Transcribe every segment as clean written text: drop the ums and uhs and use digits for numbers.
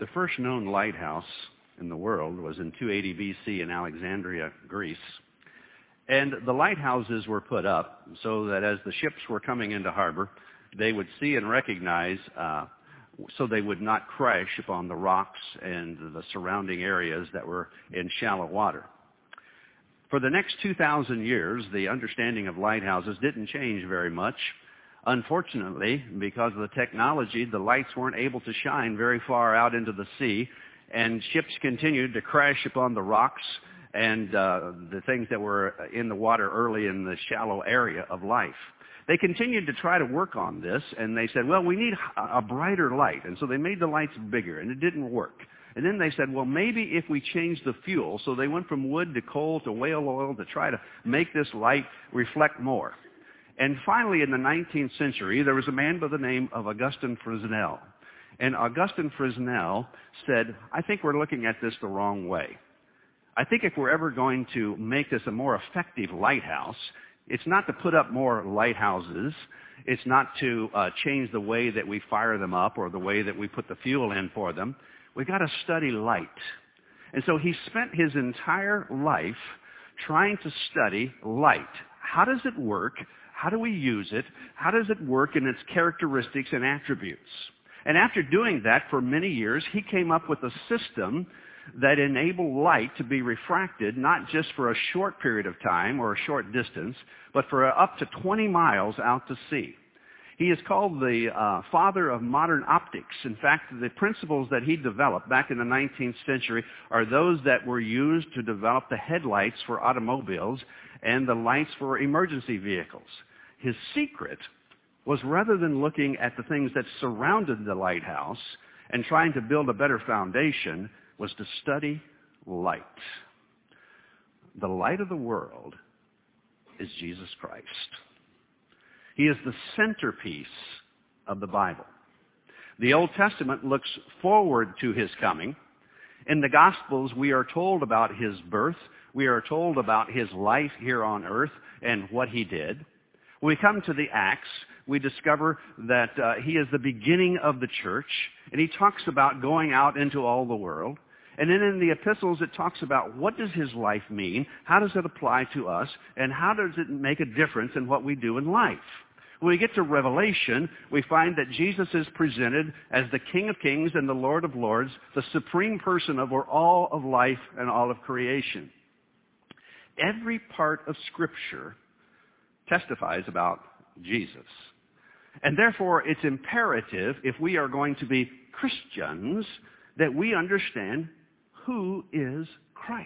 The first known lighthouse in the world was in 280 BC in Alexandria, Greece. And the lighthouses were put up so that as the ships were coming into harbor, they would see and recognize, so they would not crash upon the rocks and the surrounding areas that were in shallow water. For the next 2,000 years, the understanding of lighthouses didn't change very much. Unfortunately, because of the technology, the lights weren't able to shine very far out into the sea, and ships continued to crash upon the rocks and the things that were in the water early in the shallow area of life. They continued to try to work on this, and they said, well, we need a brighter light. And so they made the lights bigger, and it didn't work. And then they said, well, maybe if we change the fuel. So they went from wood to coal to whale oil to try to make this light reflect more. And finally, in the 19th century, there was a man by the name of Augustin Fresnel. And Augustin Fresnel said, I think we're looking at this the wrong way. I think if we're ever going to make this a more effective lighthouse, it's not to put up more lighthouses. It's not to change the way that we fire them up or the way that we put the fuel in for them. We've got to study light. And so he spent his entire life trying to study light. How does it work? How do we use it? How does it work in its characteristics and attributes? And after doing that for many years, he came up with a system that enabled light to be refracted not just for a short period of time or a short distance, but for up to 20 miles out to sea. He is called the father of modern optics. In fact, the principles that he developed back in the 19th century are those that were used to develop the headlights for automobiles and the lights for emergency vehicles. His secret was, rather than looking at the things that surrounded the lighthouse and trying to build a better foundation, was to study light. The light of the world is Jesus Christ. He is the centerpiece of the Bible. The Old Testament looks forward to his coming. In the Gospels, we are told about his birth. We are told about his life here on earth and what he did. When we come to the Acts, we discover that he is the beginning of the church, and he talks about going out into all the world. And then in the epistles, it talks about what does his life mean, how does it apply to us, and how does it make a difference in what we do in life. When we get to Revelation, we find that Jesus is presented as the King of Kings and the Lord of Lords, the supreme person over all of life and all of creation. Every part of Scripture testifies about Jesus. And therefore, it's imperative, if we are going to be Christians, that we understand who is Christ.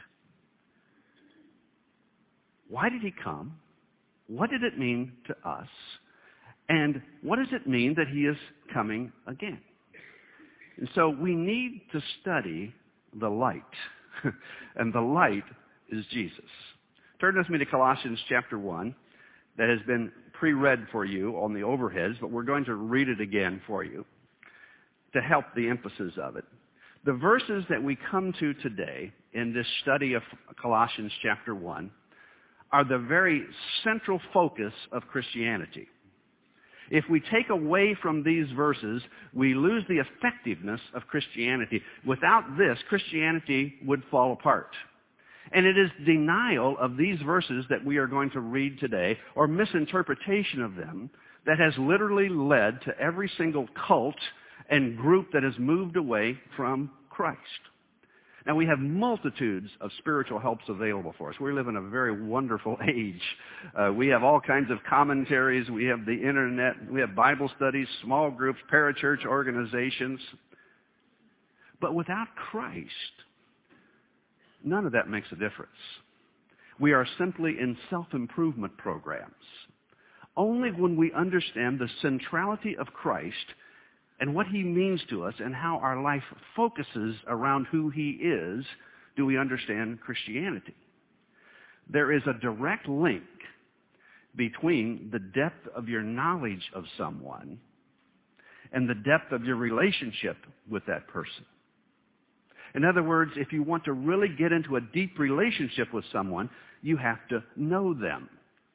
Why did he come? What did it mean to us? And what does it mean that he is coming again? And so we need to study the light. And the light is Jesus. Turn with me to Colossians chapter 1. That has been pre-read for you on the overheads, but we're going to read it again for you to help the emphasis of it. The verses that we come to today in this study of Colossians chapter 1 are the very central focus of Christianity. If we take away from these verses, we lose the effectiveness of Christianity. Without this, Christianity would fall apart. And it is denial of these verses that we are going to read today, or misinterpretation of them, that has literally led to every single cult and group that has moved away from Christ. Now, we have multitudes of spiritual helps available for us. We live in a very wonderful age. We have all kinds of commentaries. We have the internet. We have Bible studies, small groups, parachurch organizations. But without Christ, none of that makes a difference. We are simply in self-improvement programs. Only when we understand the centrality of Christ and what he means to us and how our life focuses around who he is, do we understand Christianity. There is a direct link between the depth of your knowledge of someone and the depth of your relationship with that person. In other words, if you want to really get into a deep relationship with someone, you have to know them.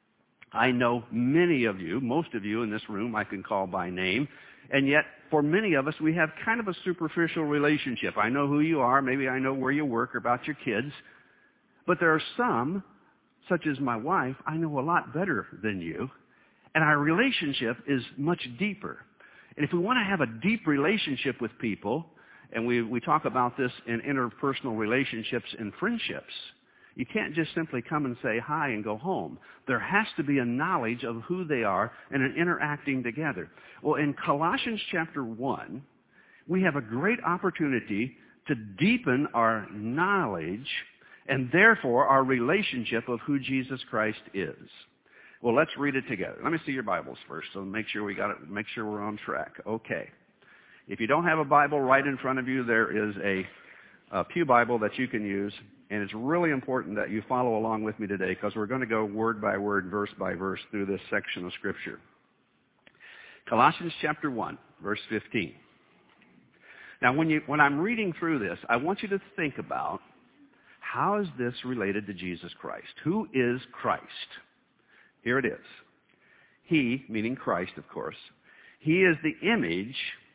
I know many of you, most of you in this room I can call by name, and yet for many of us we have kind of a superficial relationship. I know who you are, maybe I know where you work or about your kids, but there are some, such as my wife, I know a lot better than you, and our relationship is much deeper. And if we want to have a deep relationship with people, and we talk about this in interpersonal relationships and friendships, you can't just simply come and say hi and go home. There has to be a knowledge of who they are and an interacting together. Well, in Colossians chapter 1, we have a great opportunity to deepen our knowledge and therefore our relationship of who Jesus Christ is. Well, let's read it together. Let me see your Bibles first, so make sure we got it. Make sure we're on track. Okay. If you don't have a Bible right in front of you, there is a pew Bible that you can use, and it's really important that you follow along with me today because we're going to go word by word, verse by verse through this section of Scripture. Colossians chapter 1, verse 15. Now, when I'm reading through this, I want you to think about how is this related to Jesus Christ? Who is Christ? Here it is. He, meaning Christ, of course, he is the image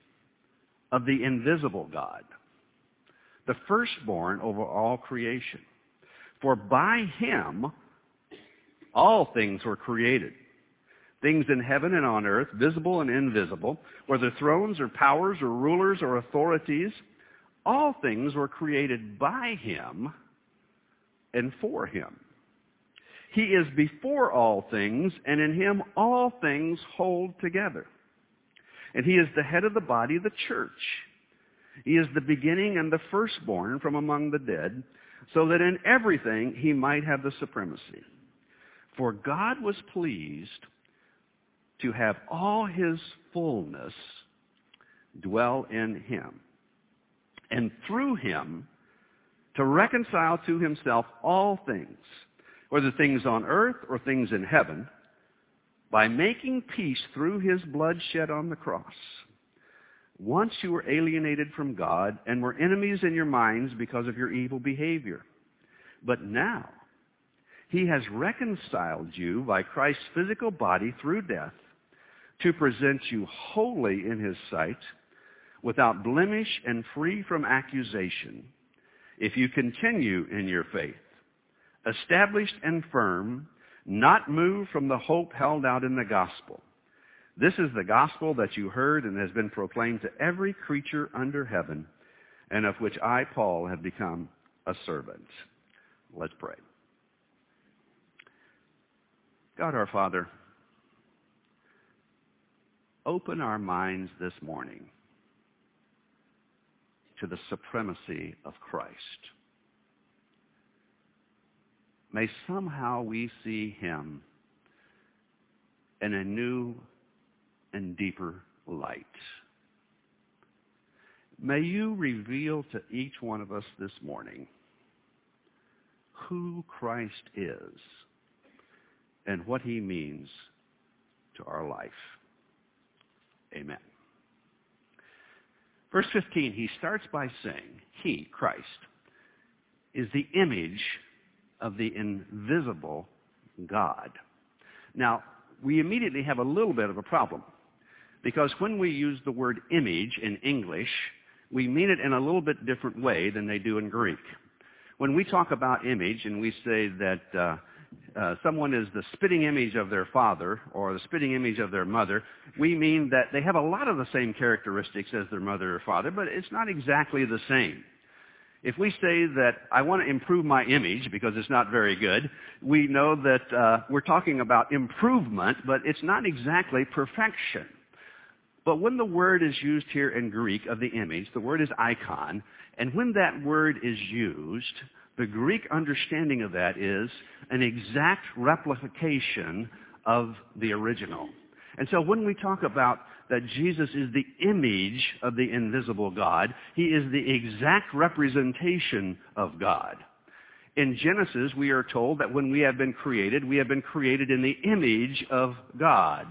of the invisible God, the firstborn over all creation. For by him all things were created, things in heaven and on earth, visible and invisible, whether thrones or powers or rulers or authorities, all things were created by him and for him. He is before all things, and in him all things hold together. And he is the head of the body, the church. He is the beginning and the firstborn from among the dead, so that in everything he might have the supremacy. For God was pleased to have all his fullness dwell in him, and through him to reconcile to himself all things, whether things on earth or things in heaven, by making peace through his blood shed on the cross. Once you were alienated from God and were enemies in your minds because of your evil behavior. But now he has reconciled you by Christ's physical body through death to present you holy in his sight, without blemish and free from accusation, if you continue in your faith, established and firm, not moved from the hope held out in the gospel. This is the gospel that you heard and has been proclaimed to every creature under heaven, and of which I, Paul, have become a servant. Let's pray. God our Father, open our minds this morning to the supremacy of Christ. May somehow we see him in a new and deeper light. May you reveal to each one of us this morning who Christ is and what he means to our life. Amen. Verse 15, he starts by saying, he, Christ, is the image of the invisible God. Now, we immediately have a little bit of a problem, because when we use the word image in English, we mean it in a little bit different way than they do in Greek. When we talk about image and we say that someone is the spitting image of their father or the spitting image of their mother, we mean that they have a lot of the same characteristics as their mother or father, but it's not exactly the same. If we say that I want to improve my image because it's not very good, we know that we're talking about improvement, but it's not exactly perfection. But when the word is used here in Greek of the image, the word is icon, and when that word is used, the Greek understanding of that is an exact replication of the original. And so when we talk about that Jesus is the image of the invisible God, he is the exact representation of God. In Genesis, we are told that when we have been created in the image of God.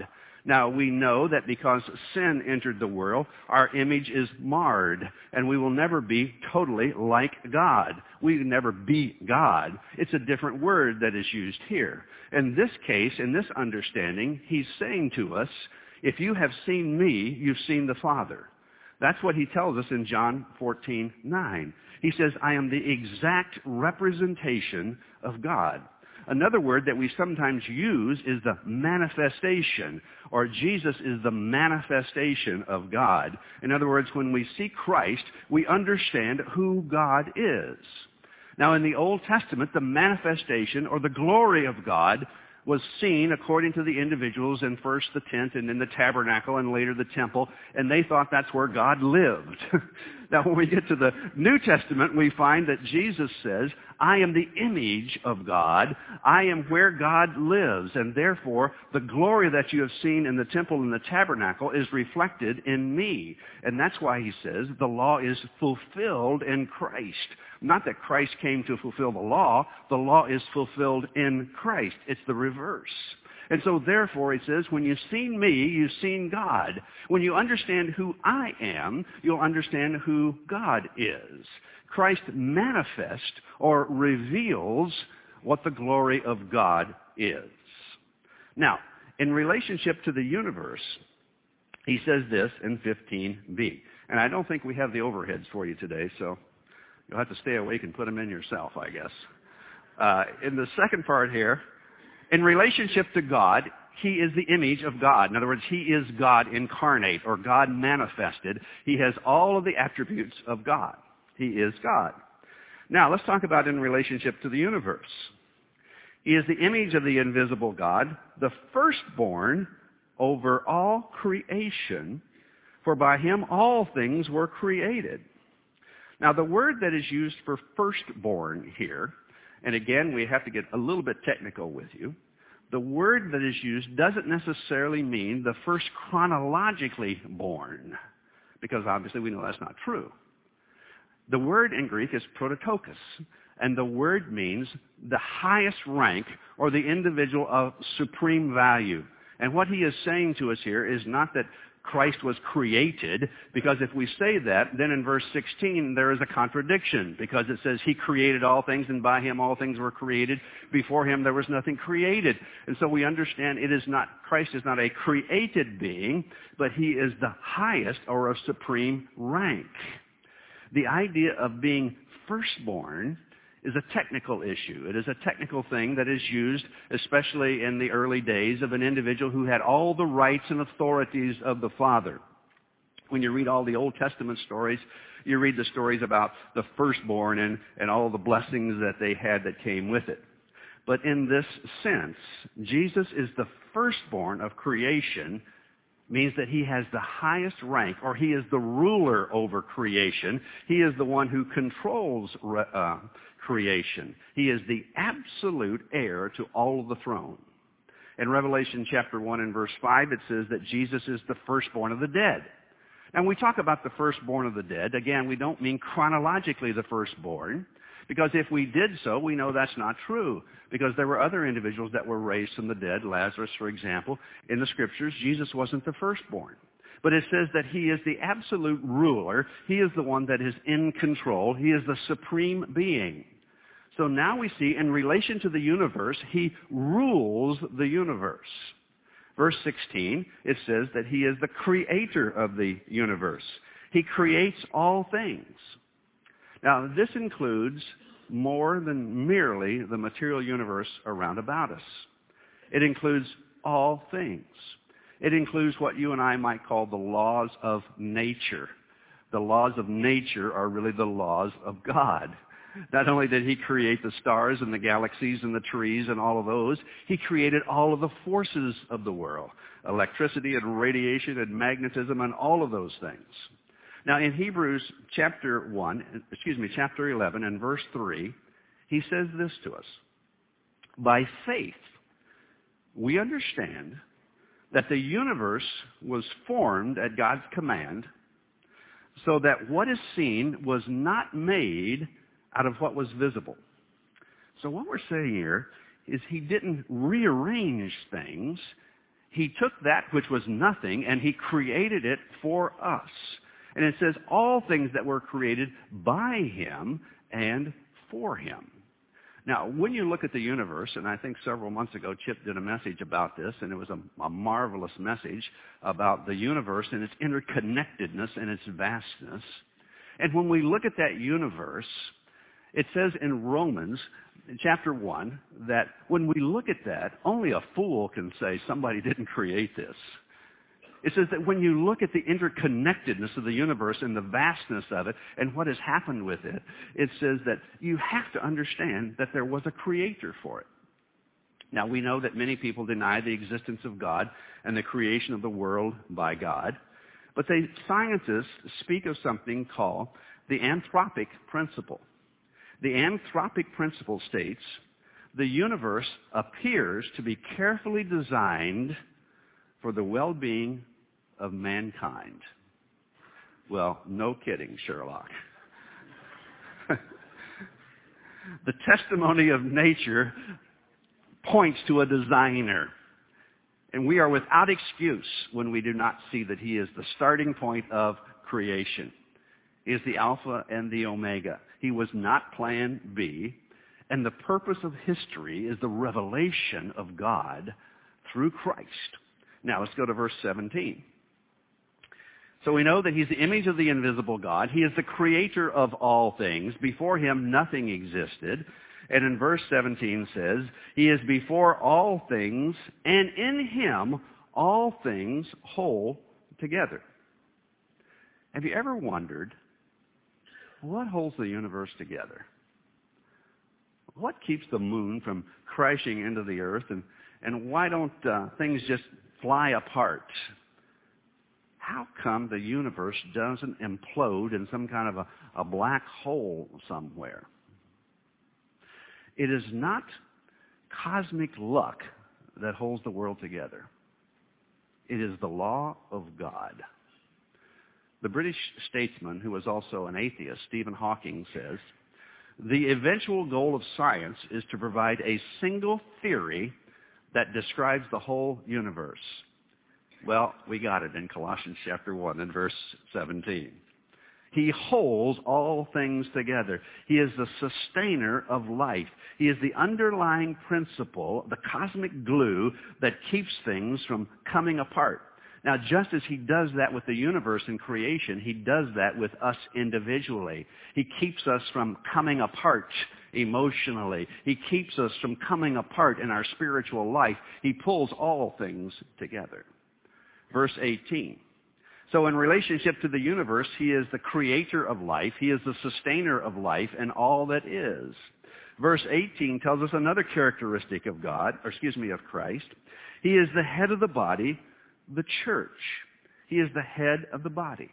Now, we know that because sin entered the world, our image is marred, and we will never be totally like God. We will never be God. It's a different word that is used here. In this case, in this understanding, he's saying to us, if you have seen me, you've seen the Father. That's what he tells us in John 14:9. He says, I am the exact representation of God. Another word that we sometimes use is the manifestation, or Jesus is the manifestation of God. In other words, when we see Christ, we understand who God is. Now, in the Old Testament, the manifestation or the glory of God was seen according to the individuals in first the tent and then the tabernacle and later the temple, and they thought that's where God lived. Now, when we get to the New Testament, we find that Jesus says, I am the image of God. I am where God lives, and therefore the glory that you have seen in the temple and the tabernacle is reflected in me. And that's why he says the law is fulfilled in Christ. Not that Christ came to fulfill the law is fulfilled in Christ. It's the reverse. And so therefore, it says, when you've seen me, you've seen God. When you understand who I am, you'll understand who God is. Christ manifests or reveals what the glory of God is. Now, in relationship to the universe, he says this in 15b. And I don't think we have the overheads for you today, so you'll have to stay awake and put them in yourself, I guess. In the second part here, in relationship to God, he is the image of God. In other words, he is God incarnate or God manifested. He has all of the attributes of God. He is God. Now, let's talk about in relationship to the universe. He is the image of the invisible God, the firstborn over all creation, for by him all things were created. Now, the word that is used for firstborn here, and again, we have to get a little bit technical with you. The word that is used doesn't necessarily mean the first chronologically born, because obviously we know that's not true. The word in Greek is prototokos, and the word means the highest rank or the individual of supreme value. And what he is saying to us here is not that Christ was created, because if we say that, then in verse 16 there is a contradiction, because it says he created all things and by him all things were created. Before him there was nothing created. And so we understand Christ is not a created being, but he is the highest or of supreme rank. The idea of being firstborn is a technical issue. It is a technical thing that is used, especially in the early days, of an individual who had all the rights and authorities of the Father. When you read all the Old Testament stories, you read the stories about the firstborn and all the blessings that they had that came with it. But in this sense, Jesus is the firstborn of creation, means that he has the highest rank, or he is the ruler over creation. He is the one who controls creation. He is the absolute heir to all of the throne. In Revelation chapter 1 and verse 5, it says that Jesus is the firstborn of the dead. And we talk about the firstborn of the dead. Again, we don't mean chronologically the firstborn, because if we did so, we know that's not true, because there were other individuals that were raised from the dead. Lazarus, for example. In the scriptures, Jesus wasn't the firstborn. But it says that he is the absolute ruler. He is the one that is in control. He is the supreme being. So now we see, in relation to the universe, he rules the universe. Verse 16, it says that he is the creator of the universe. He creates all things. Now, this includes more than merely the material universe around about us. It includes all things. It includes what you and I might call the laws of nature. The laws of nature are really the laws of God. Not only did he create the stars and the galaxies and the trees and all of those, he created all of the forces of the world, electricity and radiation and magnetism and all of those things. Now, in Hebrews chapter 11 and verse 3, he says this to us. By faith, we understand that the universe was formed at God's command, so that what is seen was not made out of what was visible. So what we're saying here is he didn't rearrange things. He took that which was nothing and he created it for us. And it says all things that were created by him and for him. Now, when you look at the universe, and I think several months ago Chip did a message about this, and it was a marvelous message about the universe and its interconnectedness and its vastness. And when we look at that universe, it says in Romans chapter 1 that when we look at that, only a fool can say somebody didn't create this. It says that when you look at the interconnectedness of the universe and the vastness of it and what has happened with it, it says that you have to understand that there was a creator for it. Now, we know that many people deny the existence of God and the creation of the world by God, but scientists speak of something called the anthropic principle. The anthropic principle states the universe appears to be carefully designed for the well-being of mankind. Well, no kidding, Sherlock. The testimony of nature points to a designer. And we are without excuse when we do not see that he is the starting point of creation. He is the Alpha and the Omega. He was not plan B. And the purpose of history is the revelation of God through Christ. Now, let's go to verse 17. So we know that he's the image of the invisible God. He is the creator of all things. Before him, nothing existed. And in verse 17 says, he is before all things, and in him all things hold together. Have you ever wondered, what holds the universe together? What keeps the moon from crashing into the earth? And why don't things just fly apart? How come the universe doesn't implode in some kind of a black hole somewhere? It is not cosmic luck that holds the world together. It is the law of God. The British statesman, who was also an atheist, Stephen Hawking, says, the eventual goal of science is to provide a single theory that describes the whole universe. Well, we got it in Colossians chapter 1 and verse 17. He holds all things together. He is the sustainer of life. He is the underlying principle, the cosmic glue that keeps things from coming apart. Now, just as he does that with the universe and creation, he does that with us individually. He keeps us from coming apart emotionally. He keeps us from coming apart in our spiritual life. He pulls all things together. Verse 18. So in relationship to the universe, he is the creator of life. He is the sustainer of life and all that is. Verse 18 tells us another characteristic of of Christ. He is the head of the body, the church. He is the head of the body.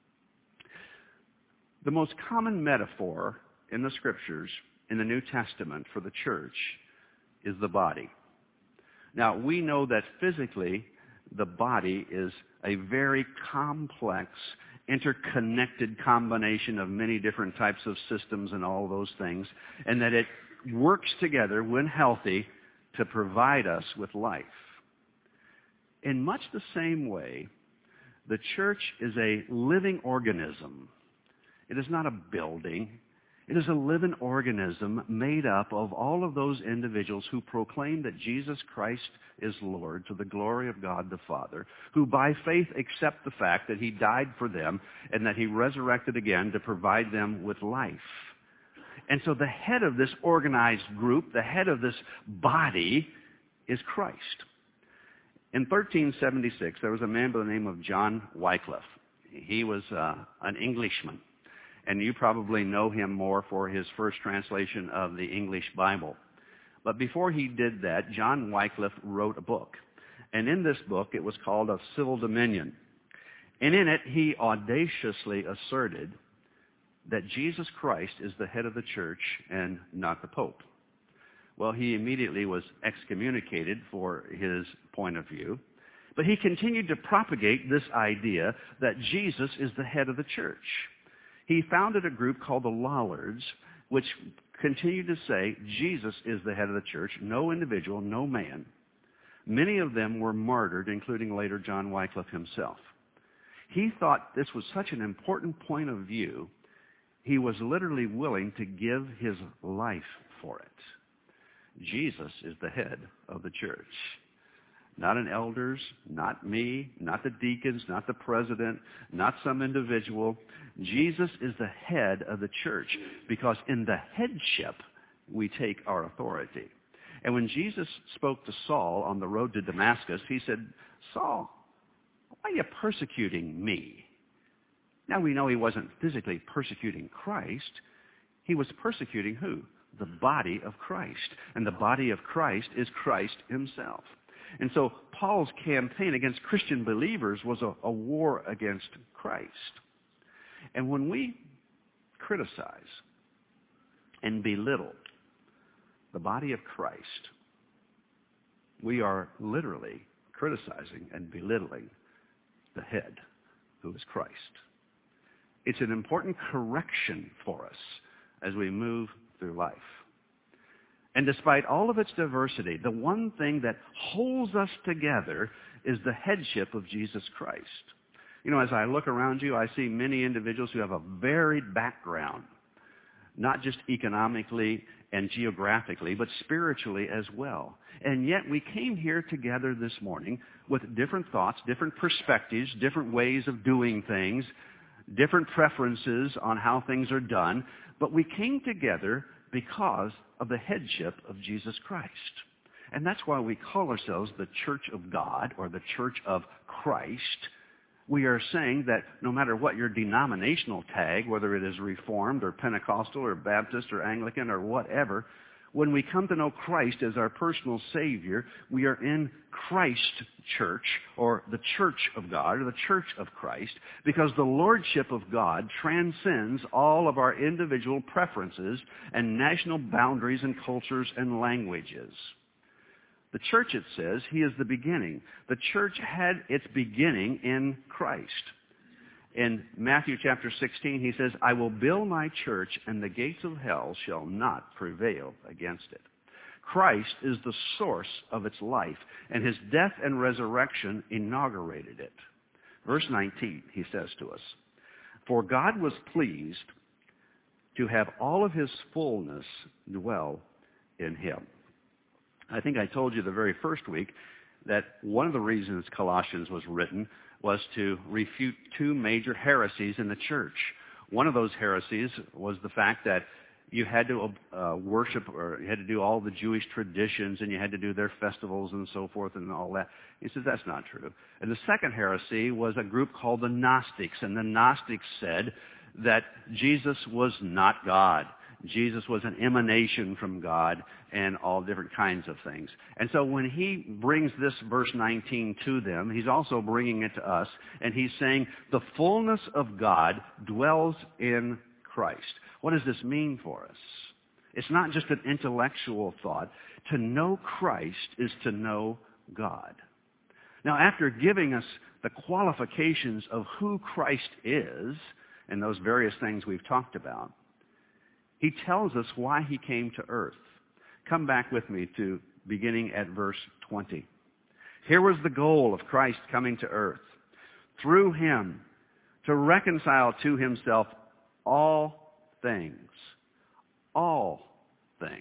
The most common metaphor in the scriptures in the New Testament for the church is the body. Now, we know that physically the body is a very complex, interconnected combination of many different types of systems and all those things, and that it works together when healthy to provide us with life. In much the same way, the church is a living organism. It is not a building. It is a living organism made up of all of those individuals who proclaim that Jesus Christ is Lord to the glory of God the Father, who by faith accept the fact that he died for them and that he resurrected again to provide them with life. And so the head of this organized group, the head of this body, is Christ. In 1376, there was a man by the name of John Wycliffe. He was an Englishman. And you probably know him more for his first translation of the English Bible. But before he did that, John Wycliffe wrote a book. And in this book, it was called Of Civil Dominion. And in it, he audaciously asserted that Jesus Christ is the head of the church and not the Pope. Well, he immediately was excommunicated for his point of view. But he continued to propagate this idea that Jesus is the head of the church. He founded a group called the Lollards, which continued to say Jesus is the head of the church, no individual, no man. Many of them were martyred, including later John Wycliffe himself. He thought this was such an important point of view, he was literally willing to give his life for it. Jesus is the head of the church. Not an elders, not me, not the deacons, not the president, not some individual. Jesus is the head of the church because in the headship we take our authority. And when Jesus spoke to Saul on the road to Damascus, he said, Saul, why are you persecuting me? Now we know he wasn't physically persecuting Christ. He was persecuting who? The body of Christ. And the body of Christ is Christ himself. And so Paul's campaign against Christian believers was a war against Christ. And when we criticize and belittle the body of Christ, we are literally criticizing and belittling the head, who is Christ. It's an important correction for us as we move through life. And despite all of its diversity, the one thing that holds us together is the headship of Jesus Christ. You know, as I look around you, I see many individuals who have a varied background, not just economically and geographically, but spiritually as well. And yet we came here together this morning with different thoughts, different perspectives, different ways of doing things, different preferences on how things are done, but we came together because of the headship of Jesus Christ. And that's why we call ourselves the Church of God or the Church of Christ. We are saying that no matter what your denominational tag, whether it is Reformed or Pentecostal or Baptist or Anglican or whatever, when we come to know Christ as our personal Savior, we are in Christ Church or the Church of God or the Church of Christ because the Lordship of God transcends all of our individual preferences and national boundaries and cultures and languages. The church, it says, he is the beginning. The church had its beginning in Christ. In Matthew chapter 16, he says, I will build my church, and the gates of hell shall not prevail against it. Christ is the source of its life, and his death and resurrection inaugurated it. Verse 19, he says to us, for God was pleased to have all of his fullness dwell in him. I think I told you the very first week that one of the reasons Colossians was written was to refute two major heresies in the church. One of those heresies was the fact that you had to worship, or you had to do all the Jewish traditions, and you had to do their festivals and so forth and all that. He says that's not true. And the second heresy was a group called the Gnostics, and the Gnostics said that Jesus was not God. Jesus was an emanation from God and all different kinds of things. And so when he brings this verse 19 to them, he's also bringing it to us, and he's saying the fullness of God dwells in Christ. What does this mean for us? It's not just an intellectual thought. To know Christ is to know God. Now, after giving us the qualifications of who Christ is and those various things we've talked about, he tells us why he came to earth. Come back with me to beginning at verse 20. Here was the goal of Christ coming to earth. Through him, to reconcile to himself all things. All things.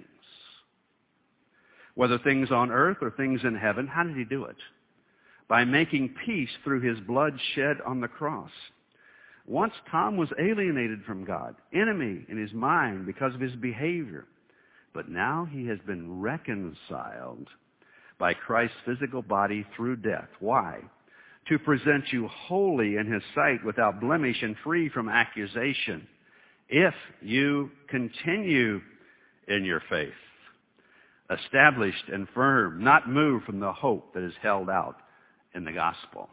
Whether things on earth or things in heaven, how did he do it? By making peace through his blood shed on the cross. Once Tom was alienated from God, enemy in his mind because of his behavior. But now he has been reconciled by Christ's physical body through death. Why? To present you holy in his sight, without blemish and free from accusation, if you continue in your faith, established and firm, not moved from the hope that is held out in the gospel.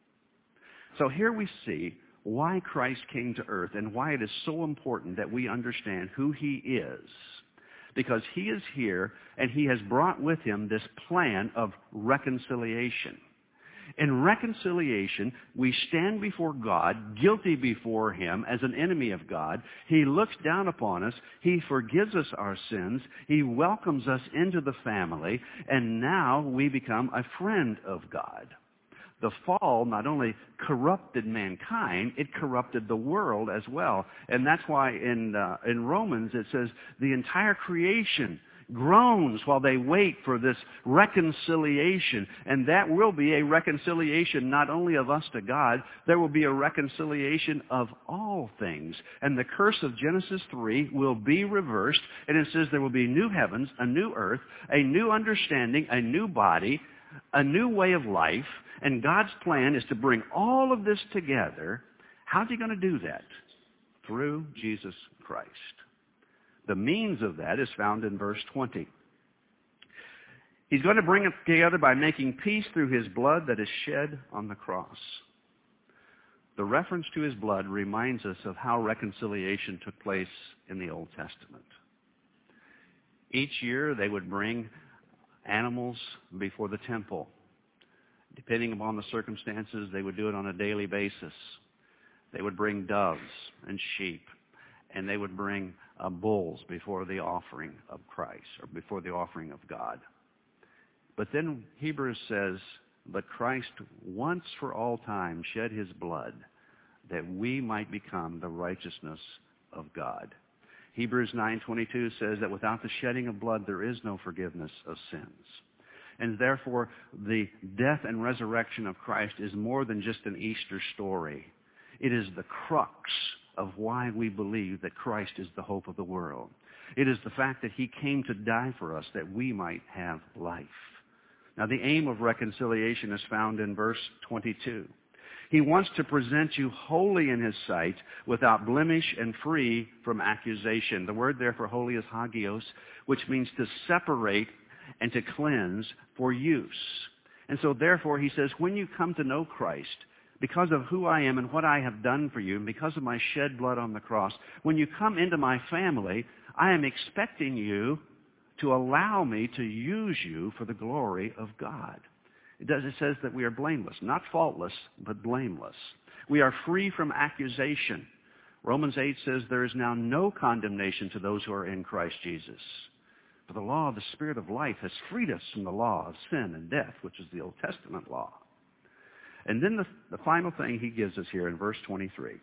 So here we see why Christ came to earth and why it is so important that we understand who he is. Because he is here and he has brought with him this plan of reconciliation. In reconciliation, we stand before God, guilty before Him as an enemy of God. He looks down upon us. He forgives us our sins. He welcomes us into the family. And now we become a friend of God. The fall not only corrupted mankind, it corrupted the world as well. And that's why in Romans it says the entire creation groans while they wait for this reconciliation. And that will be a reconciliation not only of us to God, there will be a reconciliation of all things. And the curse of Genesis 3 will be reversed. And it says there will be new heavens, a new earth, a new understanding, a new body, a new way of life. And God's plan is to bring all of this together. How's He going to do that? Through Jesus Christ. The means of that is found in verse 20. He's going to bring it together by making peace through His blood that is shed on the cross. The reference to His blood reminds us of how reconciliation took place in the Old Testament. Each year they would bring animals before the temple. Depending upon the circumstances, they would do it on a daily basis. They would bring doves and sheep, and they would bring bulls before the offering of Christ, or before the offering of God. But then Hebrews says, but Christ once for all time shed His blood that we might become the righteousness of God. Hebrews 9:22 says that without the shedding of blood there is no forgiveness of sins. And therefore the death and resurrection of Christ is more than just an Easter story. It is the crux of why we believe that Christ is the hope of the world. It is the fact that He came to die for us that we might have life. Now the aim of reconciliation is found in verse 22. He wants to present you holy in His sight, without blemish and free from accusation. The word there for holy is hagios, which means to separate and to cleanse for use. And so therefore He says, when you come to know Christ, because of who I am and what I have done for you, and because of my shed blood on the cross, when you come into my family, I am expecting you to allow me to use you for the glory of God. It says that we are blameless, not faultless, but blameless. We are free from accusation. Romans 8 says there is now no condemnation to those who are in Christ Jesus. For the law of the Spirit of life has freed us from the law of sin and death, which is the Old Testament law. And then the final thing He gives us here in verse 23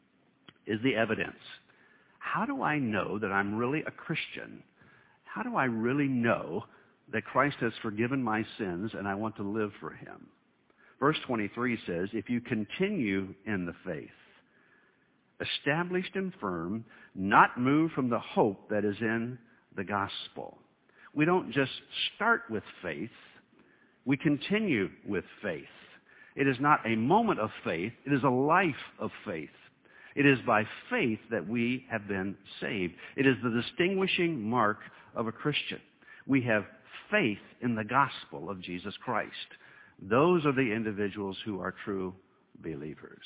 is the evidence. How do I know that I'm really a Christian? How do I really know that Christ has forgiven my sins and I want to live for Him? Verse 23 says, if you continue in the faith, established and firm, not moved from the hope that is in the gospel. We don't just start with faith, we continue with faith. It is not a moment of faith, it is a life of faith. It is by faith that we have been saved. It is the distinguishing mark of a Christian. We have faith in the gospel of Jesus Christ. Those are the individuals who are true believers.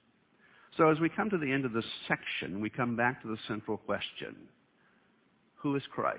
So as we come to the end of this section, we come back to the central question. Who is Christ?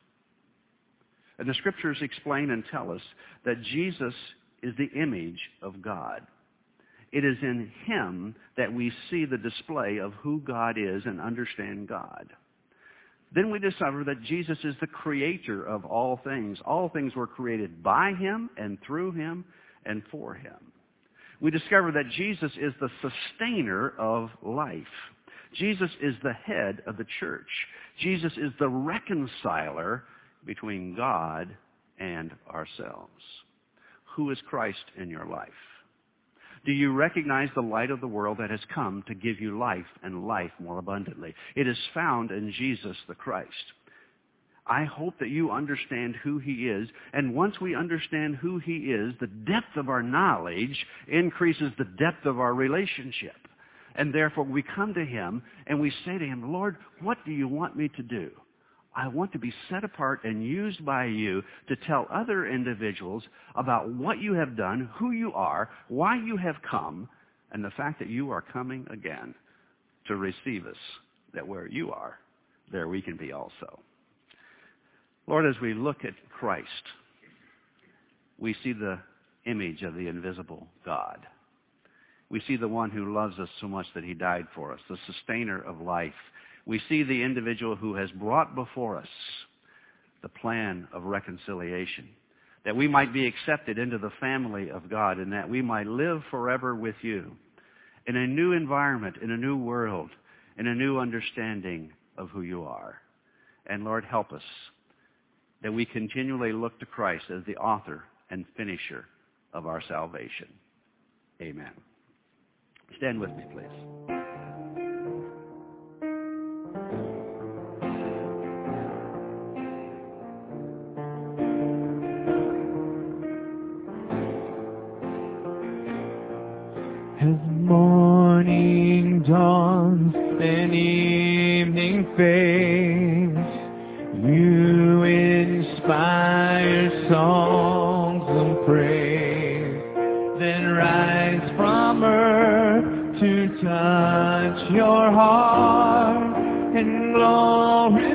And the Scriptures explain and tell us that Jesus is the image of God. It is in Him that we see the display of who God is and understand God. Then we discover that Jesus is the creator of all things. All things were created by Him and through Him and for Him. We discover that Jesus is the sustainer of life. Jesus is the head of the church. Jesus is the reconciler between God and ourselves. Who is Christ in your life? Do you recognize the light of the world that has come to give you life and life more abundantly? It is found in Jesus the Christ. I hope that you understand who He is, and once we understand who He is, the depth of our knowledge increases the depth of our relationship. And therefore we come to Him and we say to Him, Lord, what do you want me to do? I want to be set apart and used by you to tell other individuals about what you have done, who you are, why you have come, and the fact that you are coming again to receive us, that where you are, there we can be also. Lord, as we look at Christ, we see the image of the invisible God. We see the one who loves us so much that he died for us, the sustainer of life. We see the individual who has brought before us the plan of reconciliation, that we might be accepted into the family of God and that we might live forever with you in a new environment, in a new world, in a new understanding of who you are. And Lord, help us that we continually look to Christ as the author and finisher of our salvation. Amen. Stand with me, please. As morning dawns and evening fades, you inspire songs of praise, then rise from earth to touch your heart and glory